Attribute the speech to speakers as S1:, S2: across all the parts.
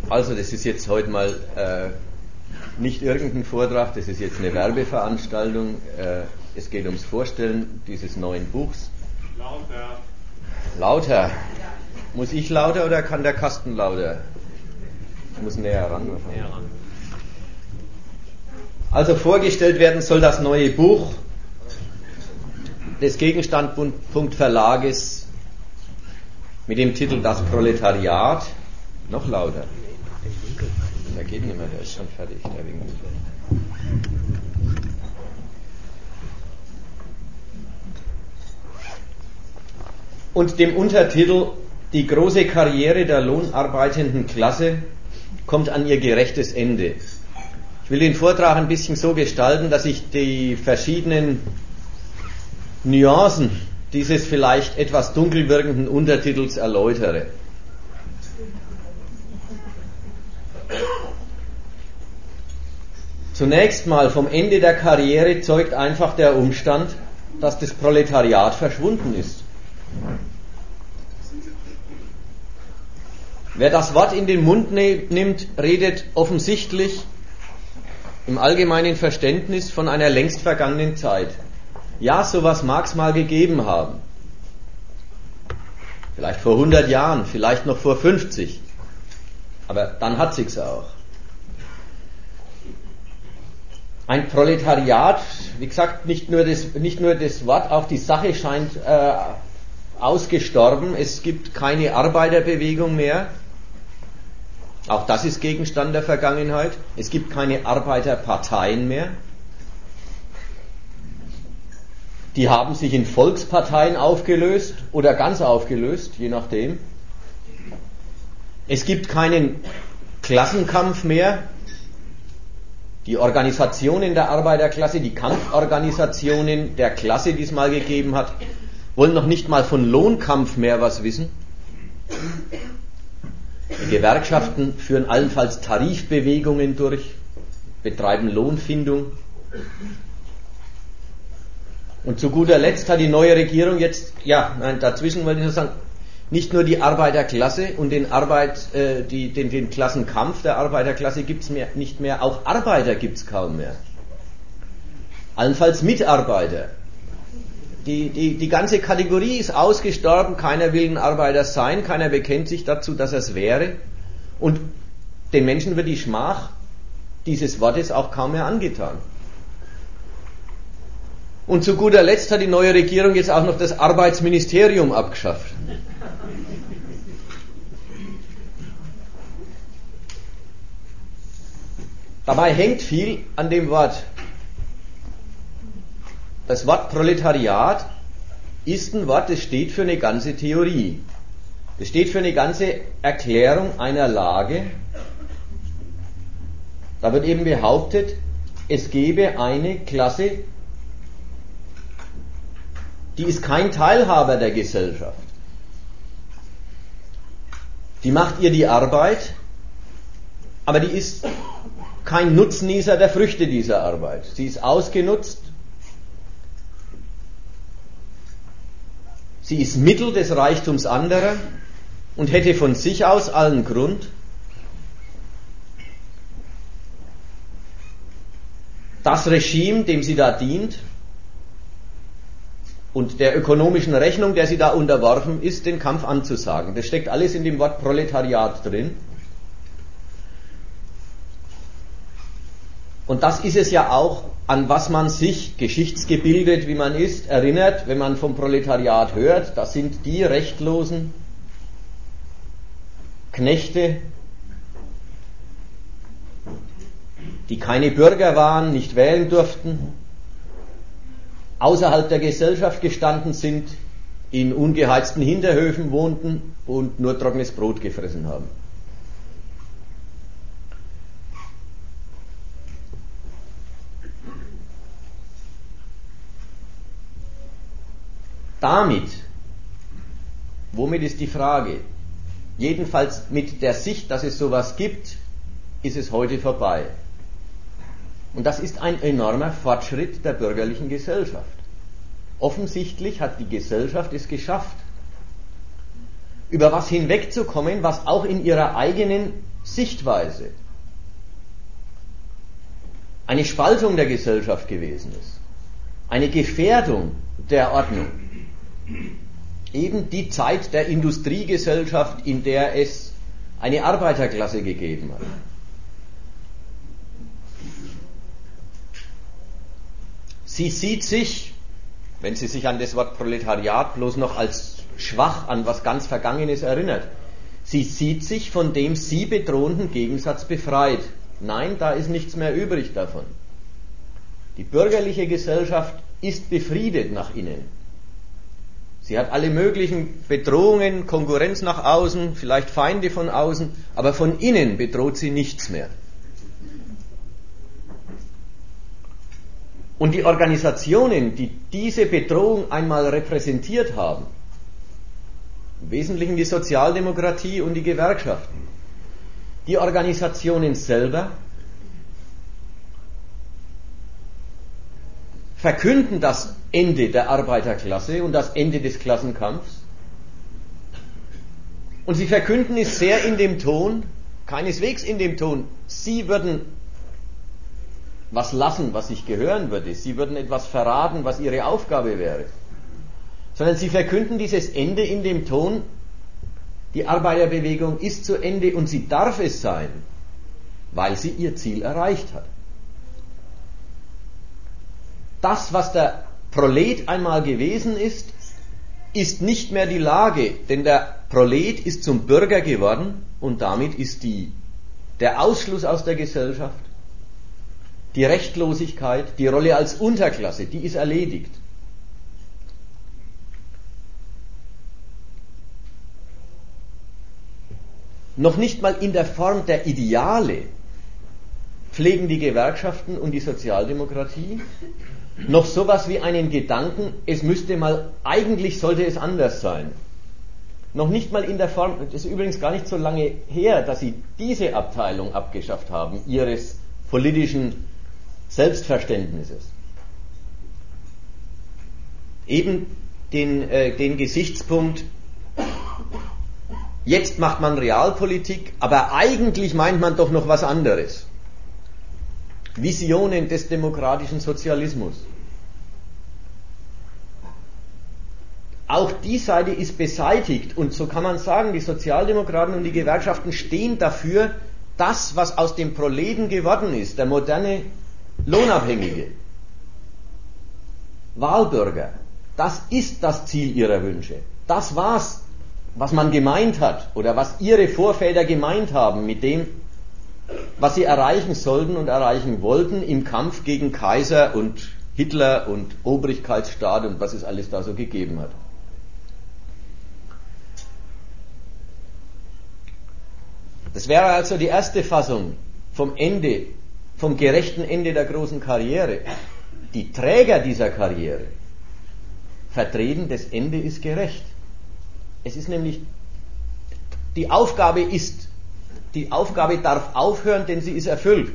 S1: Also das ist jetzt heute mal nicht irgendein Vortrag, das ist jetzt eine Werbeveranstaltung. Es geht ums Vorstellen dieses neuen Buchs.
S2: Lauter.
S1: Lauter. Muss ich lauter oder kann der Kasten lauter? Ich muss näher ran. Also vorgestellt werden soll das neue Buch des Gegenstandpunkt Verlages mit dem Titel Das Proletariat. Noch lauter. Der geht nicht mehr, der ist schon fertig. Der winkt. Und dem Untertitel Die große Karriere der lohnarbeitenden Klasse kommt an ihr gerechtes Ende. Ich will den Vortrag ein bisschen so gestalten, dass ich die verschiedenen Nuancen dieses vielleicht etwas dunkel wirkenden Untertitels erläutere. Zunächst mal vom Ende der Karriere zeugt einfach der Umstand, dass das Proletariat verschwunden ist. Wer das Wort in den Mund nimmt, redet offensichtlich im allgemeinen Verständnis von einer längst vergangenen Zeit. Ja, sowas mag es mal gegeben haben. Vielleicht vor 100 Jahren, vielleicht noch vor 50. Aber dann hat sich's auch. Ein Proletariat, wie gesagt, nicht nur das Wort, auch die Sache scheint ausgestorben. Es gibt keine Arbeiterbewegung mehr. Auch das ist Gegenstand der Vergangenheit. Es gibt keine Arbeiterparteien mehr. Die haben sich in Volksparteien aufgelöst oder ganz aufgelöst, je nachdem. Es gibt keinen Klassenkampf mehr. Die Organisationen der Arbeiterklasse, die Kampforganisationen der Klasse, die es mal gegeben hat, wollen noch nicht mal von Lohnkampf mehr was wissen. Die Gewerkschaften führen allenfalls Tarifbewegungen durch, betreiben Lohnfindung. Und zu guter Letzt hat die neue Regierung jetzt, dazwischen wollte ich nur sagen, nicht nur die Arbeiterklasse und den Klassenkampf der Arbeiterklasse gibt es nicht mehr, auch Arbeiter gibt es kaum mehr. Allenfalls Mitarbeiter. Die ganze Kategorie ist ausgestorben, keiner will ein Arbeiter sein, keiner bekennt sich dazu, dass er es wäre. Und den Menschen wird die Schmach dieses Wortes auch kaum mehr angetan. Und zu guter Letzt hat die neue Regierung jetzt auch noch das Arbeitsministerium abgeschafft. Dabei hängt viel an dem Wort. Das Wort Proletariat ist ein Wort, das steht für eine ganze Theorie. Das steht für eine ganze Erklärung einer Lage. Da wird eben behauptet, es gebe eine Klasse, die ist kein Teilhaber der Gesellschaft. Die macht ihr die Arbeit, aber die ist kein Nutznießer der Früchte dieser Arbeit. Sie ist ausgenutzt. Sie ist Mittel des Reichtums anderer und hätte von sich aus allen Grund, das Regime, dem sie da dient, und der ökonomischen Rechnung, der sie da unterworfen ist, den Kampf anzusagen. Das steckt alles in dem Wort Proletariat drin. Und das ist es ja auch, an was man sich, geschichtsgebildet wie man ist, erinnert, wenn man vom Proletariat hört. Das sind die rechtlosen Knechte, die keine Bürger waren, nicht wählen durften, außerhalb der Gesellschaft gestanden sind, in ungeheizten Hinterhöfen wohnten und nur trockenes Brot gefressen haben. Womit ist die Frage? Jedenfalls mit der Sicht, dass es sowas gibt, ist es heute vorbei. Und das ist ein enormer Fortschritt der bürgerlichen Gesellschaft. Offensichtlich hat die Gesellschaft es geschafft, über was hinwegzukommen, was auch in ihrer eigenen Sichtweise eine Spaltung der Gesellschaft gewesen ist, eine Gefährdung der Ordnung. Eben die Zeit der Industriegesellschaft, in der es eine Arbeiterklasse gegeben hat. Sie sieht sich, wenn sie sich an das Wort Proletariat bloß noch als schwach an was ganz Vergangenes erinnert, sie sieht sich von dem sie bedrohenden Gegensatz befreit. Nein, da ist nichts mehr übrig davon. Die bürgerliche Gesellschaft ist befriedet nach innen. Sie hat alle möglichen Bedrohungen, Konkurrenz nach außen, vielleicht Feinde von außen, aber von innen bedroht sie nichts mehr. Und die Organisationen, die diese Bedrohung einmal repräsentiert haben, im Wesentlichen die Sozialdemokratie und die Gewerkschaften, die Organisationen selber verkünden das Ende der Arbeiterklasse und das Ende des Klassenkampfs. Und sie verkünden es sehr in dem Ton, keineswegs in dem Ton, sie würden was lassen, was sich gehören würde. Sie würden etwas verraten, was ihre Aufgabe wäre. Sondern sie verkünden dieses Ende in dem Ton, die Arbeiterbewegung ist zu Ende und sie darf es sein, weil sie ihr Ziel erreicht hat. Das, was der Prolet einmal gewesen ist, ist nicht mehr die Lage, denn der Prolet ist zum Bürger geworden und damit ist der Ausschluss aus der Gesellschaft, die Rechtlosigkeit, die Rolle als Unterklasse, die ist erledigt. Noch nicht mal in der Form der Ideale pflegen die Gewerkschaften und die Sozialdemokratie noch sowas wie einen Gedanken, eigentlich sollte es anders sein. Noch nicht mal in der Form, das ist übrigens gar nicht so lange her, dass sie diese Abteilung abgeschafft haben, ihres politischen Selbstverständnisses. Eben den Gesichtspunkt, jetzt macht man Realpolitik, aber eigentlich meint man doch noch was anderes. Visionen des demokratischen Sozialismus. Auch die Seite ist beseitigt und so kann man sagen, die Sozialdemokraten und die Gewerkschaften stehen dafür, das, was aus dem Proleten geworden ist, der moderne Lohnabhängige, Wahlbürger, das ist das Ziel ihrer Wünsche. Das war's, was man gemeint hat oder was ihre Vorväter gemeint haben mit dem, was sie erreichen sollten und erreichen wollten im Kampf gegen Kaiser und Hitler und Obrigkeitsstaat und was es alles da so gegeben hat. Das wäre also die erste Fassung vom gerechten Ende der großen Karriere. Die Träger dieser Karriere vertreten, das Ende ist gerecht. Es ist nämlich, die Aufgabe darf aufhören, denn sie ist erfüllt.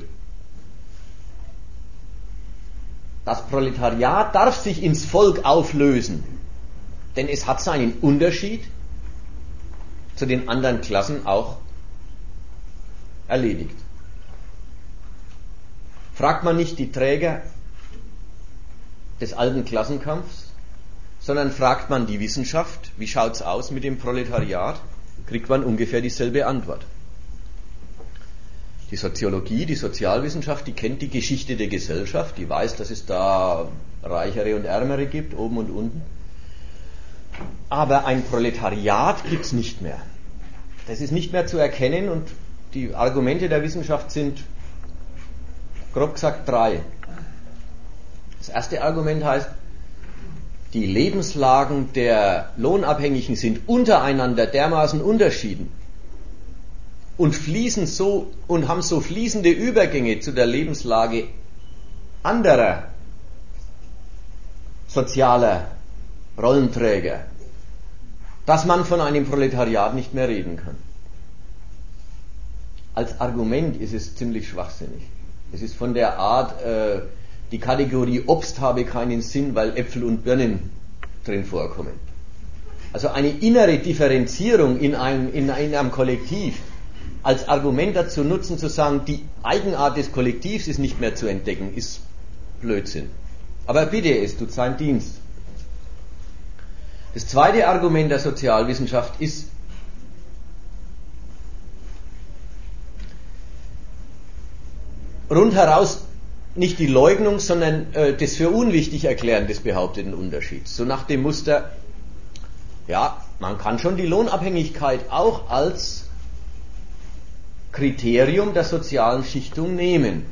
S1: Das Proletariat darf sich ins Volk auflösen, denn es hat seinen Unterschied zu den anderen Klassen auch erledigt. Fragt man nicht die Träger des alten Klassenkampfs, sondern fragt man die Wissenschaft, wie schaut's aus mit dem Proletariat, kriegt man ungefähr dieselbe Antwort. Die Soziologie, die Sozialwissenschaft, die kennt die Geschichte der Gesellschaft, die weiß, dass es da Reichere und Ärmere gibt, oben und unten. Aber ein Proletariat gibt's nicht mehr. Das ist nicht mehr zu erkennen und die Argumente der Wissenschaft sind, grob gesagt, 3. Das erste Argument heißt, die Lebenslagen der Lohnabhängigen sind untereinander dermaßen unterschieden und fließen so und haben so fließende Übergänge zu der Lebenslage anderer sozialer Rollenträger, dass man von einem Proletariat nicht mehr reden kann. Als Argument ist es ziemlich schwachsinnig. Es ist von der Art, die Kategorie Obst habe keinen Sinn, weil Äpfel und Birnen drin vorkommen. Also eine innere Differenzierung in einem Kollektiv, als Argument dazu nutzen, zu sagen, die Eigenart des Kollektivs ist nicht mehr zu entdecken, ist Blödsinn. Aber bitte, es tut seinen Dienst. Das zweite Argument der Sozialwissenschaft ist, rundheraus nicht die Leugnung, sondern das für unwichtig erklären des behaupteten Unterschieds. So nach dem Muster, ja, man kann schon die Lohnabhängigkeit auch als Kriterium der sozialen Schichtung nehmen.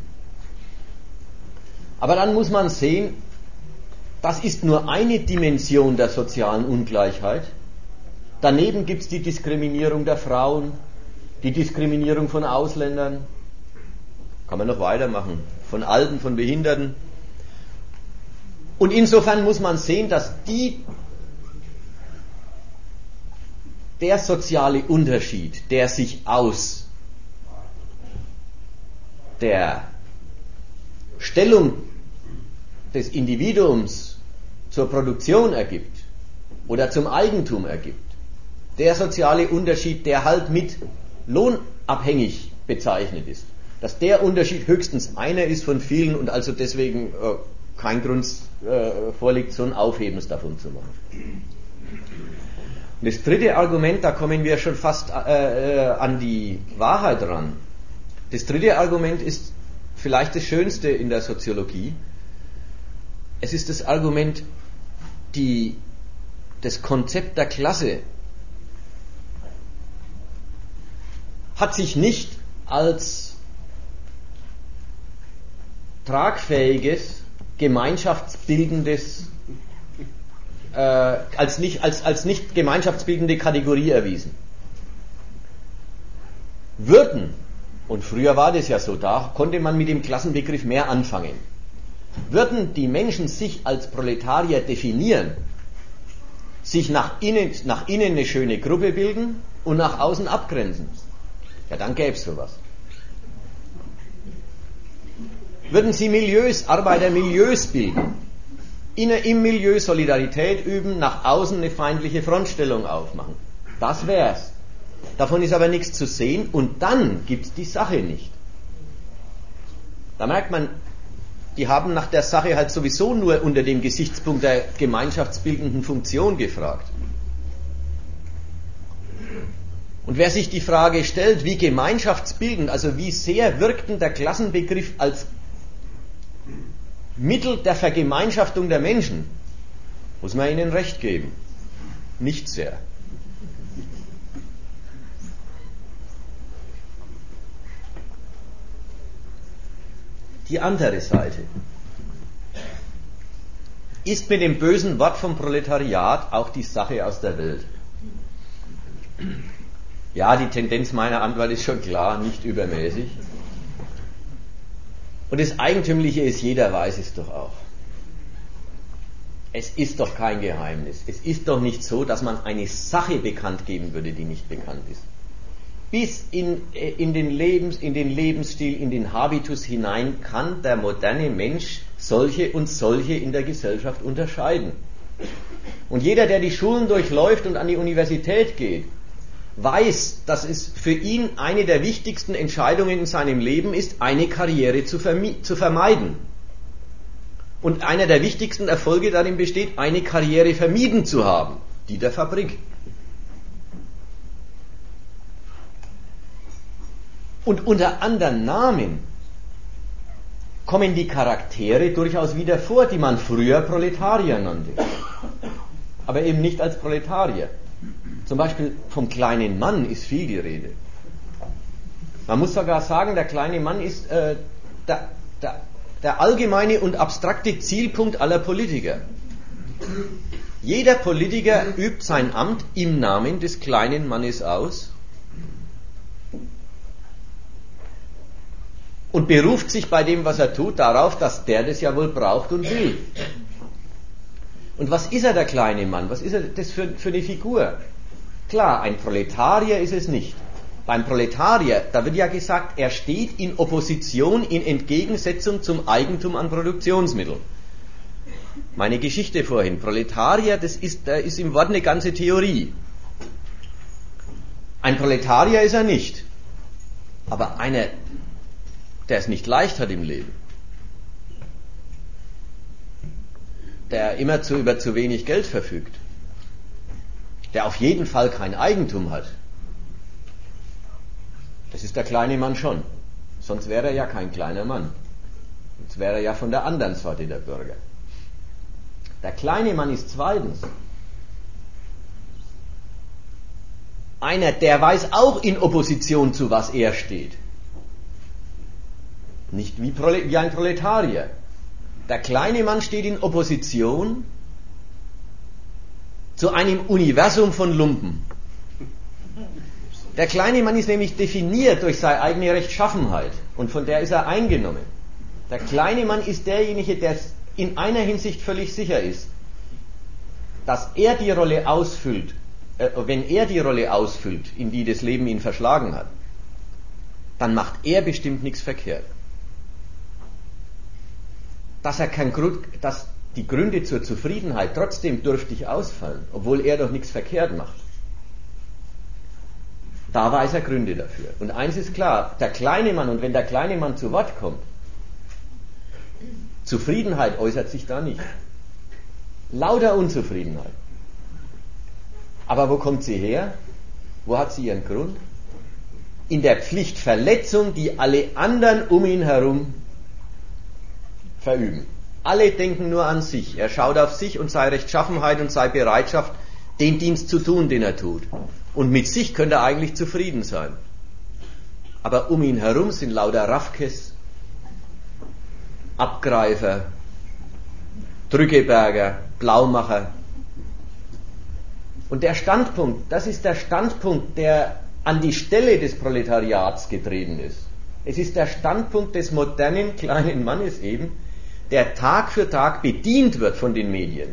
S1: Aber dann muss man sehen, das ist nur eine Dimension der sozialen Ungleichheit. Daneben gibt es die Diskriminierung der Frauen, die Diskriminierung von Ausländern, kann man noch weitermachen, von Alten, von Behinderten. Und insofern muss man sehen, dass der soziale Unterschied, der sich aus der Stellung des Individuums zur Produktion ergibt oder zum Eigentum ergibt, der soziale Unterschied, der halt mit lohnabhängig bezeichnet ist, dass der Unterschied höchstens einer ist von vielen und also deswegen kein Grund vorliegt, so ein Aufhebens davon zu machen. Und das dritte Argument, da kommen wir schon fast an die Wahrheit ran. Das dritte Argument ist vielleicht das Schönste in der Soziologie. Es ist das Argument, das Konzept der Klasse hat sich nicht als tragfähiges, gemeinschaftsbildendes, als nicht gemeinschaftsbildende Kategorie erwiesen. Und früher war das ja so, da konnte man mit dem Klassenbegriff mehr anfangen. Würden die Menschen sich als Proletarier definieren, sich nach innen eine schöne Gruppe bilden und nach außen abgrenzen, ja, dann gäbe es sowas. Würden sie Milieus, Arbeitermilieus bilden, im Milieu Solidarität üben, nach außen eine feindliche Frontstellung aufmachen, das wär's. Davon ist aber nichts zu sehen und dann gibt's die Sache nicht. Da merkt man, die haben nach der Sache halt sowieso nur unter dem Gesichtspunkt der gemeinschaftsbildenden Funktion gefragt. Und wer sich die Frage stellt, wie gemeinschaftsbildend, also wie sehr wirkt denn der Klassenbegriff als Mittel der Vergemeinschaftung der Menschen, muss man ihnen recht geben. Nicht sehr. Die andere Seite ist mit dem bösen Wort vom Proletariat auch die Sache aus der Welt. Ja, die Tendenz meiner Antwort ist schon klar, nicht übermäßig. Und das Eigentümliche ist, jeder weiß es doch auch. Es ist doch kein Geheimnis. Es ist doch nicht so, dass man eine Sache bekannt geben würde, die nicht bekannt ist. Bis in den Lebensstil, in den Habitus hinein kann der moderne Mensch solche und solche in der Gesellschaft unterscheiden. Und jeder, der die Schulen durchläuft und an die Universität geht, weiß, dass es für ihn eine der wichtigsten Entscheidungen in seinem Leben ist, eine Karriere zu vermeiden. Und einer der wichtigsten Erfolge darin besteht, eine Karriere vermieden zu haben, die der Fabrik. Und unter anderen Namen kommen die Charaktere durchaus wieder vor, die man früher Proletarier nannte. Aber eben nicht als Proletarier. Zum Beispiel vom kleinen Mann ist viel die Rede. Man muss sogar sagen, der kleine Mann ist der allgemeine und abstrakte Zielpunkt aller Politiker. Jeder Politiker übt sein Amt im Namen des kleinen Mannes aus und beruft sich bei dem, was er tut, darauf, dass der das ja wohl braucht und will. Und was ist er, der kleine Mann? Was ist er das für eine Figur? Klar, ein Proletarier ist es nicht. Beim Proletarier, da wird ja gesagt, er steht in Opposition, in Entgegensetzung zum Eigentum an Produktionsmitteln. Meine Geschichte vorhin, Proletarier, da ist im Wort eine ganze Theorie. Ein Proletarier ist er nicht. Aber einer, der es nicht leicht hat im Leben, der immer über zu wenig Geld verfügt, der auf jeden Fall kein Eigentum hat, das ist der kleine Mann schon. Sonst wäre er ja kein kleiner Mann. Sonst wäre er ja von der anderen Sorte der Bürger. Der kleine Mann ist zweitens einer, der weiß auch in Opposition zu was er steht. Nicht wie ein Proletarier. Der kleine Mann steht in Opposition zu einem Universum von Lumpen. Der kleine Mann ist nämlich definiert durch seine eigene Rechtschaffenheit und von der ist er eingenommen. Der kleine Mann ist derjenige, der in einer Hinsicht völlig sicher ist, dass er die Rolle ausfüllt, wenn er die Rolle ausfüllt, in die das Leben ihn verschlagen hat, dann macht er bestimmt nichts verkehrt. Dass die Gründe zur Zufriedenheit trotzdem dürftig ausfallen, obwohl er doch nichts verkehrt macht, da weiß er Gründe dafür. Und eins ist klar, der kleine Mann, und wenn der kleine Mann zu Wort kommt, Zufriedenheit äußert sich da nicht. Lauter Unzufriedenheit. Aber wo kommt sie her? Wo hat sie ihren Grund? In der Pflichtverletzung, die alle anderen um ihn herum verüben. Alle denken nur an sich. Er schaut auf sich und seine Rechtschaffenheit und seine Bereitschaft, den Dienst zu tun, den er tut. Und mit sich könnte er eigentlich zufrieden sein. Aber um ihn herum sind lauter Raffkes, Abgreifer, Drückeberger, Blaumacher. Und der Standpunkt, das ist der Standpunkt, der an die Stelle des Proletariats getreten ist. Es ist der Standpunkt des modernen kleinen Mannes eben, der Tag für Tag bedient wird von den Medien.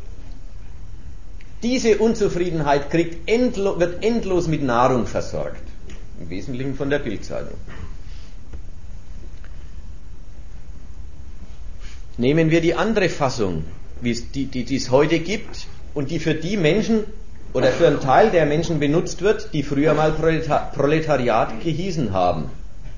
S1: Diese Unzufriedenheit wird endlos mit Nahrung versorgt. Im Wesentlichen von der Bild-Zeitung. Nehmen wir die andere Fassung, die es heute gibt und die für die Menschen oder für einen Teil der Menschen benutzt wird, die früher mal Proletariat gehießen haben.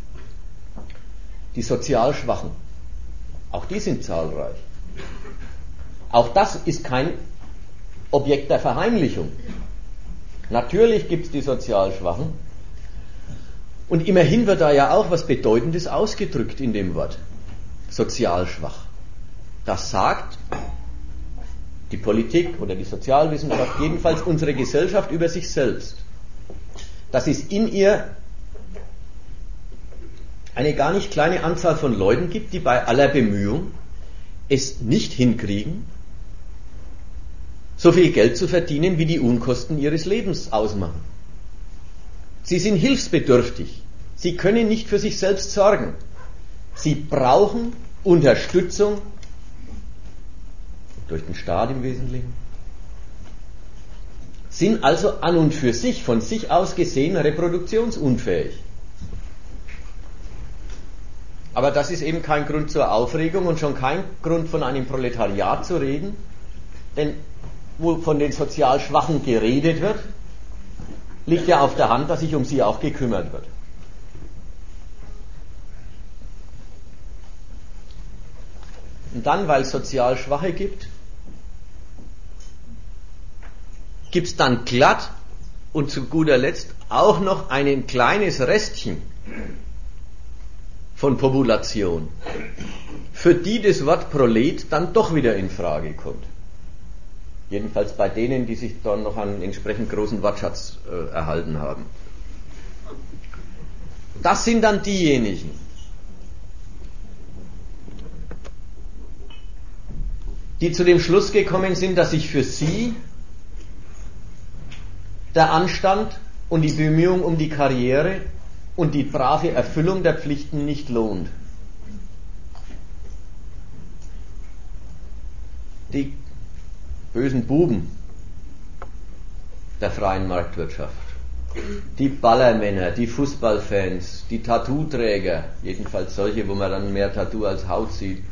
S1: Die sozial Schwachen. Auch die sind zahlreich. Auch das ist kein Objekt der Verheimlichung. Natürlich gibt es die sozial Schwachen. Und immerhin wird da ja auch was Bedeutendes ausgedrückt in dem Wort. Sozial schwach. Das sagt die Politik oder die Sozialwissenschaft, jedenfalls unsere Gesellschaft über sich selbst. Dass es in ihr eine gar nicht kleine Anzahl von Leuten gibt, die bei aller Bemühung es nicht hinkriegen, so viel Geld zu verdienen, wie die Unkosten ihres Lebens ausmachen. Sie sind hilfsbedürftig. Sie können nicht für sich selbst sorgen. Sie brauchen Unterstützung durch den Staat im Wesentlichen, sind also an und für sich, von sich aus gesehen, reproduktionsunfähig. Aber das ist eben kein Grund zur Aufregung und schon kein Grund, von einem Proletariat zu reden, denn wo von den sozial Schwachen geredet wird, liegt ja auf der Hand, dass sich um sie auch gekümmert wird. Und dann, weil es sozial Schwache gibt es dann glatt und zu guter Letzt auch noch ein kleines Restchen von Population, für die das Wort Prolet dann doch wieder in Frage kommt. Jedenfalls bei denen, die sich dann noch einen entsprechend großen Wortschatz erhalten haben. Das sind dann diejenigen, die zu dem Schluss gekommen sind, dass sich für sie der Anstand und die Bemühung um die Karriere und die brave Erfüllung der Pflichten nicht lohnt. Die bösen Buben der freien Marktwirtschaft, die Ballermänner, die Fußballfans, die Tattoo-Träger, jedenfalls solche, wo man dann mehr Tattoo als Haut sieht,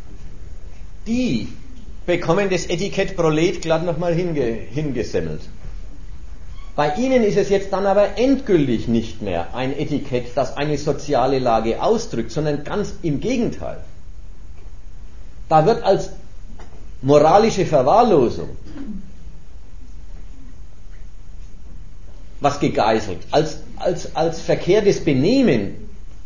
S1: die bekommen das Etikett Prolet glatt nochmal hingesemmelt. Bei Ihnen ist es jetzt dann aber endgültig nicht mehr ein Etikett, das eine soziale Lage ausdrückt, sondern ganz im Gegenteil. Da wird als moralische Verwahrlosung was gegeißelt, als verkehrtes Benehmen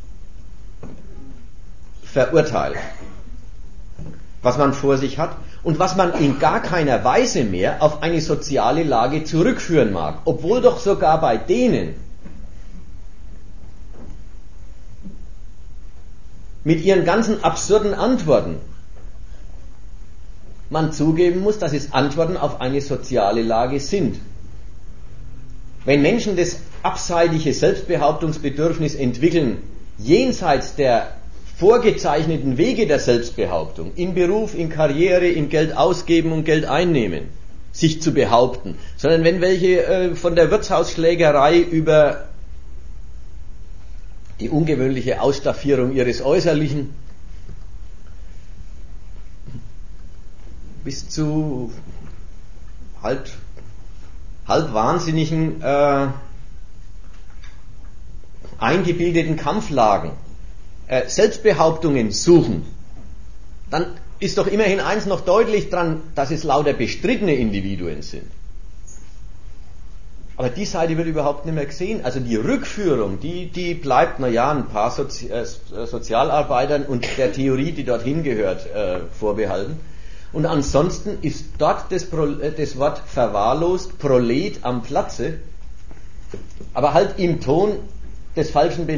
S1: verurteilt, was man vor sich hat und was man in gar keiner Weise mehr auf eine soziale Lage zurückführen mag, obwohl doch sogar bei denen mit ihren ganzen absurden Antworten man zugeben muss, dass es Antworten auf eine soziale Lage sind. Wenn Menschen das abseitige Selbstbehauptungsbedürfnis entwickeln, jenseits der vorgezeichneten Wege der Selbstbehauptung, in Beruf, in Karriere, in Geld ausgeben und Geld einnehmen, sich zu behaupten, sondern wenn welche von der Wirtshausschlägerei über die ungewöhnliche Ausstaffierung ihres Äußerlichen bis zu halb wahnsinnigen eingebildeten Kampflagen Selbstbehauptungen suchen, dann ist doch immerhin eins noch deutlich dran, dass es lauter bestrittene Individuen sind. Aber die Seite wird überhaupt nicht mehr gesehen. Also die Rückführung, die bleibt, ein paar Sozialarbeitern und der Theorie, die dorthin gehört, vorbehalten. Und ansonsten ist dort das Wort verwahrlost, Prolet am Platze, aber halt im Ton des falschen